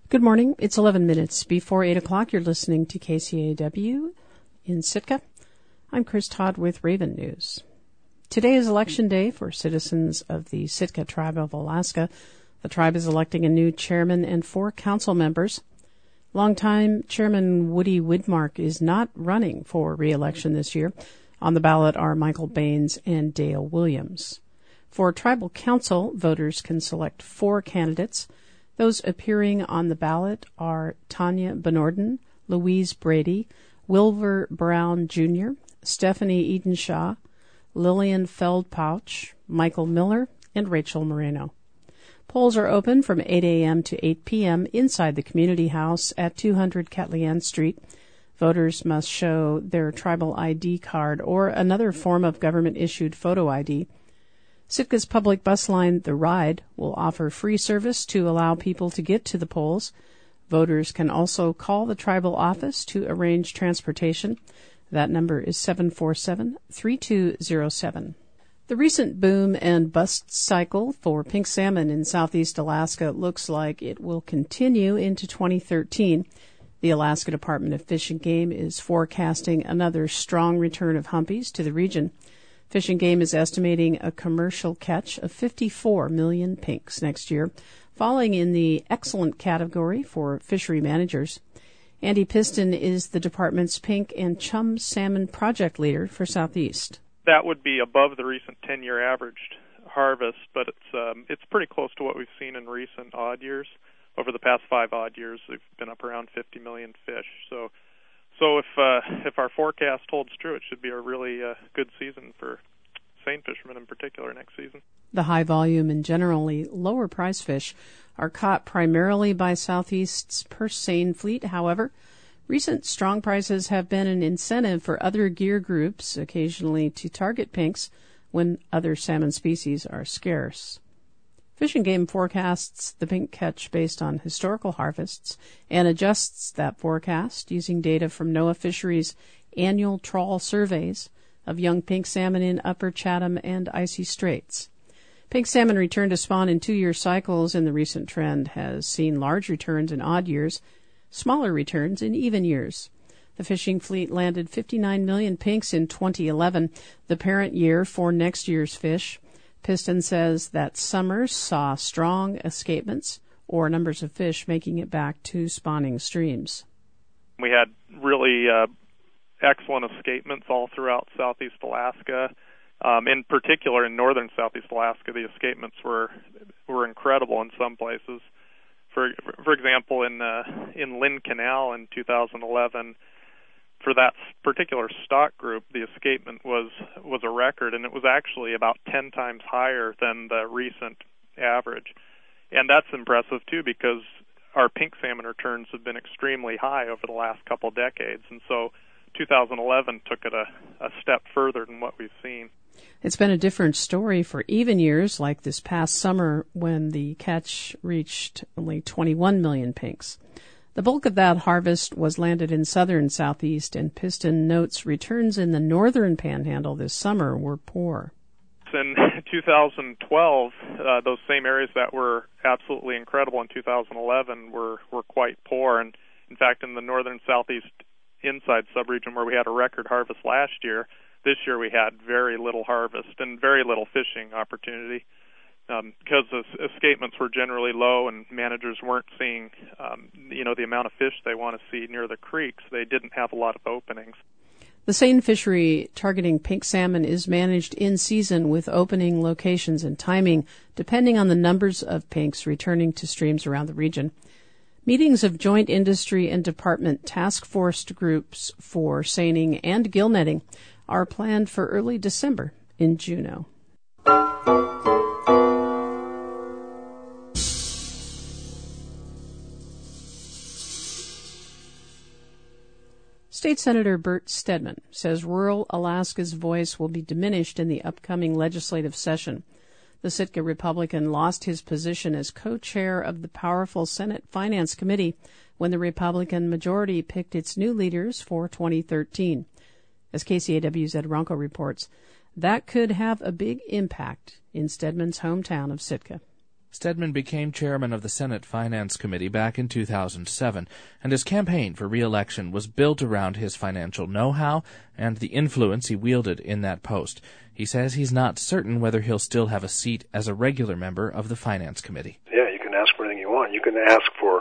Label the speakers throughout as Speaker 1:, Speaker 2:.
Speaker 1: Good morning. It's 11 minutes before 8 o'clock. You're listening to KCAW in Sitka. I'm Chris Todd with Raven News. Today is Election Day for citizens of the Sitka Tribe of Alaska. The tribe is electing a new chairman and 4 council members. Longtime Chairman Woody Widmark is not running for re-election this year. On the ballot are Michael Baines and Dale Williams. For Tribal Council, voters can select 4 candidates. Those appearing on the ballot are Tanya Benorden, Louise Brady, Wilver Brown Jr., Stephanie Edenshaw, Lillian Feldpauch, Michael Miller, and Rachel Moreno. Polls are open from 8 a.m. to 8 p.m. inside the Community House at 200 Catlian Street. Voters must show their tribal ID card or another form of government-issued photo ID. Sitka's public bus line, The Ride, will offer free service to allow people to get to the polls. Voters can also call the tribal office to arrange transportation. That number is 747-3207. The recent boom and bust cycle for pink salmon in southeast Alaska looks like it will continue into 2013. The Alaska Department of Fish and Game is forecasting another strong return of humpies to the region. Fish and Game is estimating a commercial catch of 54 million pinks next year, falling in the excellent category for fishery managers. Andy Piston is the department's pink and chum salmon project leader for Southeast.
Speaker 2: That would be above the recent 10-year averaged harvest, but it's pretty close to what we've seen in recent odd years. Over the past 5 odd years, we've been up around 50 million fish. So if our forecast holds true, it should be a really good season for seine fishermen in particular next season.
Speaker 1: The high volume and generally lower price fish are caught primarily by Southeast's purse seine fleet. However, recent strong prices have been an incentive for other gear groups occasionally to target pinks when other salmon species are scarce. Fish and Game forecasts the pink catch based on historical harvests and adjusts that forecast using data from NOAA Fisheries' annual trawl surveys of young pink salmon in Upper Chatham and Icy Straits. Pink salmon return to spawn in 2-year cycles, and the recent trend has seen large returns in odd years, smaller returns in even years. The fishing fleet landed 59 million pinks in 2011, the parent year for next year's fish. Piston says that summer saw strong escapements or numbers of fish making it back to spawning streams.
Speaker 2: We had really excellent escapements all throughout southeast Alaska. In particular, in northern southeast Alaska, the escapements were incredible in some places. For example, in Lynn Canal in 2011, for that particular stock group, the escapement was a record, and it was actually about 10 times higher than the recent average. And that's impressive, too, because our pink salmon returns have been extremely high over the last couple decades, and so 2011 took it a step further than what we've seen.
Speaker 1: It's been a different story for even years, like this past summer when the catch reached only 21 million pinks. The bulk of that harvest was landed in southern Southeast, and Piston notes returns in the northern panhandle this summer were poor.
Speaker 2: In 2012, those same areas that were absolutely incredible in 2011 were quite poor. And in fact, in the northern Southeast inside subregion where we had a record harvest last year, this year we had very little harvest and very little fishing opportunity. Because the escapements were generally low and managers weren't seeing, the amount of fish they want to see near the creeks, they didn't have a lot of openings.
Speaker 1: The seine fishery targeting pink salmon is managed in season with opening locations and timing depending on the numbers of pinks returning to streams around the region. Meetings of joint industry and department task force groups for seining and gill netting are planned for early December in Juneau. State Senator Bert Stedman says rural Alaska's voice will be diminished in the upcoming legislative session. The Sitka Republican lost his position as co-chair of the powerful Senate Finance Committee when the Republican majority picked its new leaders for 2013. As KCAW's Ed Ronco reports, that could have a big impact in Stedman's hometown of Sitka.
Speaker 3: Stedman became chairman of the Senate Finance Committee back in 2007, and his campaign for re-election was built around his financial know-how and the influence he wielded in that post. He says he's not certain whether he'll still have a seat as a regular member of the Finance Committee.
Speaker 4: Yeah, you can ask for anything you want. You can ask for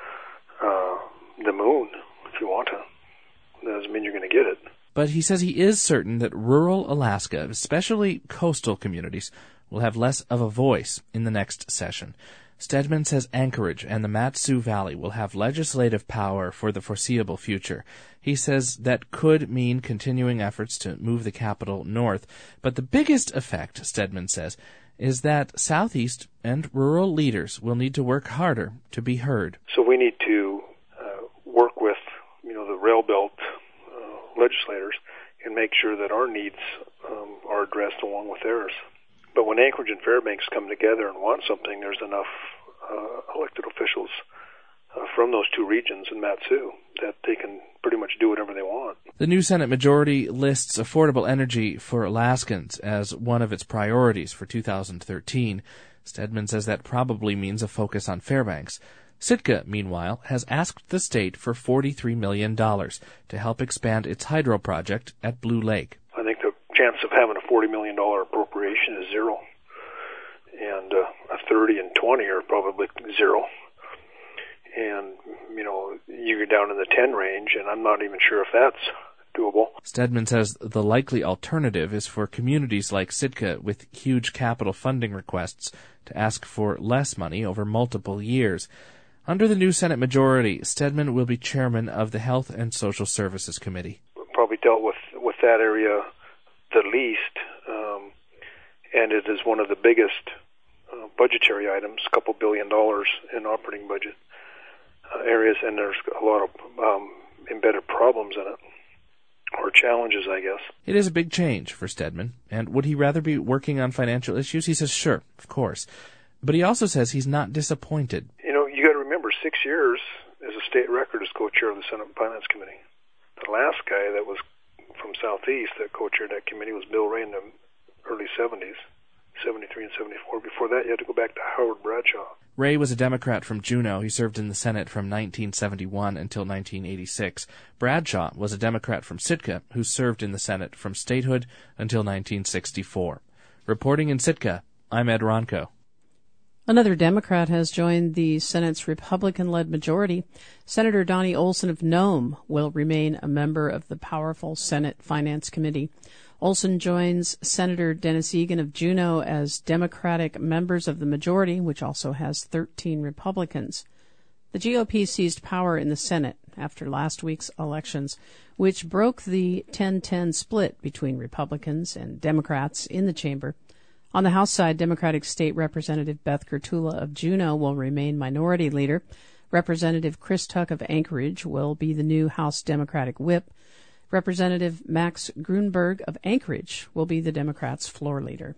Speaker 4: the moon if you want to. That doesn't mean you're going to get it.
Speaker 3: But he says he is certain that rural Alaska, especially coastal communities, will have less of a voice in the next session. Stedman says Anchorage and the Mat-Su Valley will have legislative power for the foreseeable future. He says that could mean continuing efforts to move the capital north. But the biggest effect, Stedman says, is that Southeast and rural leaders will need to work harder to be heard.
Speaker 4: So we need to work with, the rail belt legislators and make sure that our needs are addressed along with theirs. But when Anchorage and Fairbanks come together and want something, there's enough elected officials from those two regions in Mat-Su that they can pretty much do whatever they want.
Speaker 3: The new Senate majority lists affordable energy for Alaskans as one of its priorities for 2013. Stedman says that probably means a focus on Fairbanks. Sitka, meanwhile, has asked the state for $43 million to help expand its hydro project at Blue Lake.
Speaker 4: I think the chance of having a $40 million appropriation is zero, and a 30 and 20 are probably zero. And, you get down in the 10 range, and I'm not even sure if that's doable.
Speaker 3: Stedman says the likely alternative is for communities like Sitka with huge capital funding requests to ask for less money over multiple years. Under the new Senate majority, Stedman will be chairman of the Health and Social Services Committee.
Speaker 4: Probably dealt with that area the least, and it is one of the biggest budgetary items, a couple $2 billion in operating budget areas, and there's a lot of embedded problems in it, or challenges, I guess.
Speaker 3: It is a big change for Stedman, and would he rather be working on financial issues? He says, sure, of course. But he also says he's not disappointed.
Speaker 4: You got to remember, 6 years as a state record as co-chair of the Senate Finance Committee. The last guy that was from Southeast that co-chaired that committee was Bill Ray in the early 70s, 73 and 74. Before that, you had to go back to Howard Bradshaw.
Speaker 3: Ray was a Democrat from Juneau. He served in the Senate from 1971 until 1986. Bradshaw was a Democrat from Sitka who served in the Senate from statehood until 1964. Reporting in Sitka, I'm Ed Ronco.
Speaker 1: Another Democrat has joined the Senate's Republican-led majority. Senator Donnie Olson of Nome will remain a member of the powerful Senate Finance Committee. Olson joins Senator Dennis Egan of Juneau as Democratic members of the majority, which also has 13 Republicans. The GOP seized power in the Senate after last week's elections, which broke the 10-10 split between Republicans and Democrats in the chamber. On the House side, Democratic State Representative Beth Kurtula of Juneau will remain minority leader. Representative Chris Tuck of Anchorage will be the new House Democratic whip. Representative Max Grunberg of Anchorage will be the Democrats' floor leader.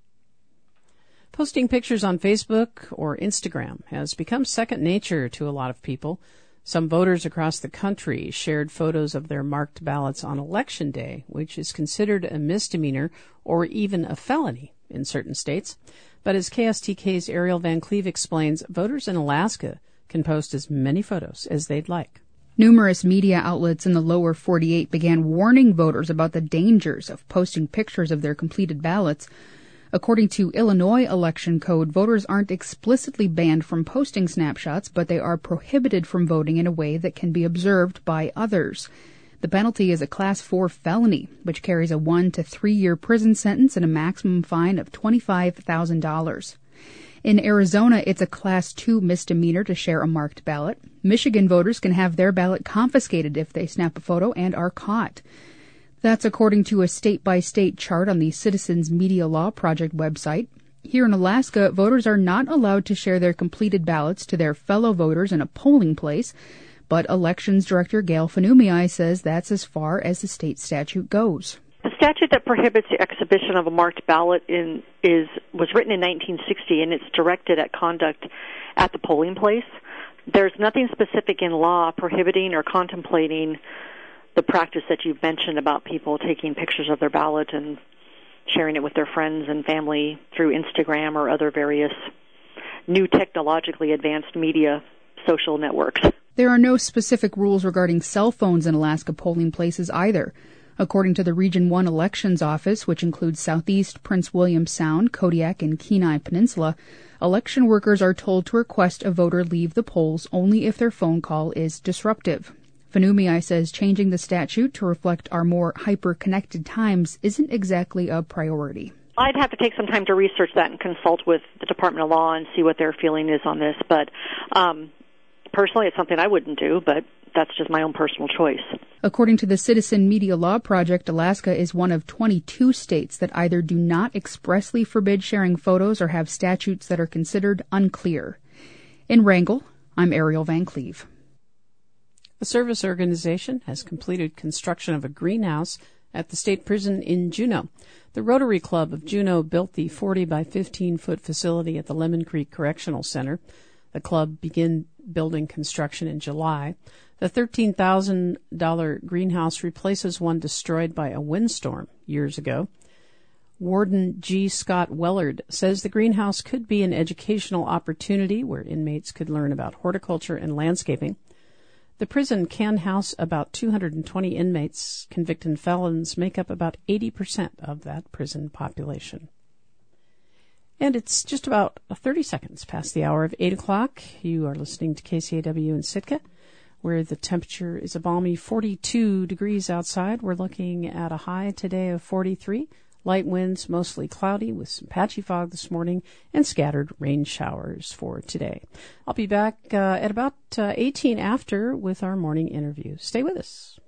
Speaker 1: Posting pictures on Facebook or Instagram has become second nature to a lot of people. Some voters across the country shared photos of their marked ballots on Election Day, which is considered a misdemeanor or even a felony in certain states. But as KSTK's Ariel Van Cleve explains, voters in Alaska can post as many photos as they'd like.
Speaker 5: Numerous media outlets in the lower 48 began warning voters about the dangers of posting pictures of their completed ballots. According to Illinois election code, voters aren't explicitly banned from posting snapshots, but they are prohibited from voting in a way that can be observed by others. The penalty is a Class 4 felony, which carries a 1 to 3 year prison sentence and a maximum fine of $25,000. In Arizona, it's a Class 2 misdemeanor to share a marked ballot. Michigan voters can have their ballot confiscated if they snap a photo and are caught. That's according to a state-by-state chart on the Citizens Media Law Project website. Here in Alaska, voters are not allowed to share their completed ballots to their fellow voters in a polling place, but Elections Director Gail Fanumii says that's as far as the state statute goes.
Speaker 6: The statute that prohibits the exhibition of a marked ballot was written in 1960, and it's directed at conduct at the polling place. There's nothing specific in law prohibiting or contemplating the practice that you've mentioned about people taking pictures of their ballot and sharing it with their friends and family through Instagram or other various new technologically advanced media social networks.
Speaker 5: There are no specific rules regarding cell phones in Alaska polling places either. According to the Region 1 Elections Office, which includes Southeast, Prince William Sound, Kodiak, and Kenai Peninsula, election workers are told to request a voter leave the polls only if their phone call is disruptive. Fanumiai says changing the statute to reflect our more hyper-connected times isn't exactly a priority.
Speaker 6: I'd have to take some time to research that and consult with the Department of Law and see what their feeling is on this. But personally, it's something I wouldn't do, but that's just my own personal choice.
Speaker 5: According to the Citizen Media Law Project, Alaska is one of 22 states that either do not expressly forbid sharing photos or have statutes that are considered unclear. In Wrangell, I'm Ariel Van Cleve.
Speaker 1: A service organization has completed construction of a greenhouse at the state prison in Juneau. The Rotary Club of Juneau built the 40 by 15-foot facility at the Lemon Creek Correctional Center. The club began building construction in July. The $13,000 greenhouse replaces one destroyed by a windstorm years ago. Warden G. Scott Wellard says the greenhouse could be an educational opportunity where inmates could learn about horticulture and landscaping. The prison can house about 220 inmates. Convicted felons make up about 80% of that prison population. And it's just about 30 seconds past the hour of 8 o'clock. You are listening to KCAW in Sitka, where the temperature is a balmy 42 degrees outside. We're looking at a high today of 43. Light winds, mostly cloudy, with some patchy fog this morning, and scattered rain showers for today. I'll be back at about 18 after with our morning interview. Stay with us.